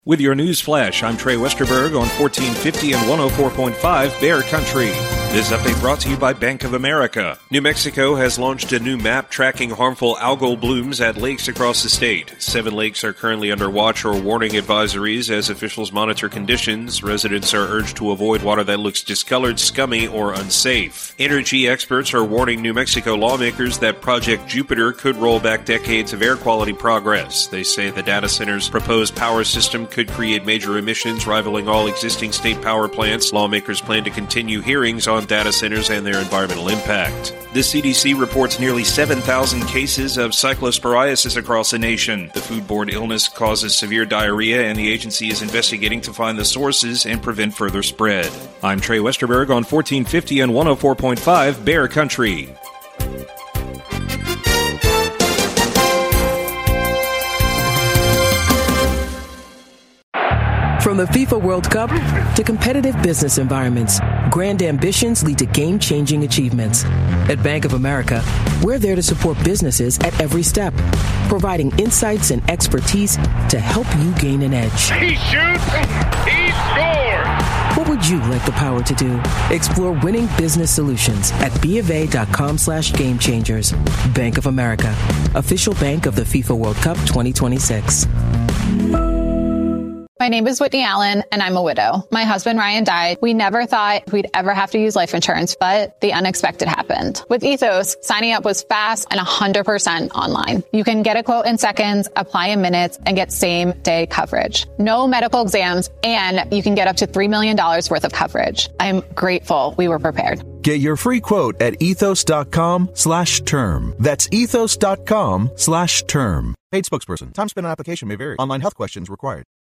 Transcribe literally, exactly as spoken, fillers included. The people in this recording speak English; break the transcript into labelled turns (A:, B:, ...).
A: With your news flash, I'm Trey Westerberg on fourteen fifty and one oh four point five Bear Country. This update brought to you by Bank of America. New Mexico has launched a new map tracking harmful algal blooms at lakes across the state. Seven lakes are currently under watch or warning advisories as officials monitor conditions. Residents are urged to avoid water that looks discolored, scummy, or unsafe. Energy experts are warning New Mexico lawmakers that Project Jupiter could roll back decades of air quality progress. They say the data center's proposed power system could create major emissions rivaling all existing state power plants. Lawmakers plan to continue hearings on data centers and their environmental impact. The C D C reports nearly seven thousand cases of cyclosporiasis across the nation. The foodborne illness causes severe diarrhea, and the agency is investigating to find the sources and prevent further spread. I'm Trey Westerberg on fourteen fifty and one oh four point five Bear Country.
B: From the FIFA World Cup to competitive business environments, grand ambitions lead to game-changing achievements. At Bank of America, we're there to support businesses at every step, providing insights and expertise to help you gain an edge.
C: He shoots, he scores!
B: What would you like the power to do? Explore winning business solutions at bofa.com slash game changers. Bank of America, official bank of the FIFA World Cup twenty twenty-six.
D: My name is Whitney Allen, and I'm a widow. My husband, Ryan, died. We never thought we'd ever have to use life insurance, but the unexpected happened. With Ethos, signing up was fast and one hundred percent online. You can get a quote in seconds, apply in minutes, and get same-day coverage. No medical exams, and you can get up to three million dollars worth of coverage. I'm grateful we were prepared.
E: Get your free quote at ethos.com slash term. That's ethos.com slash term. Paid spokesperson. Time spent on application may vary. Online health questions required.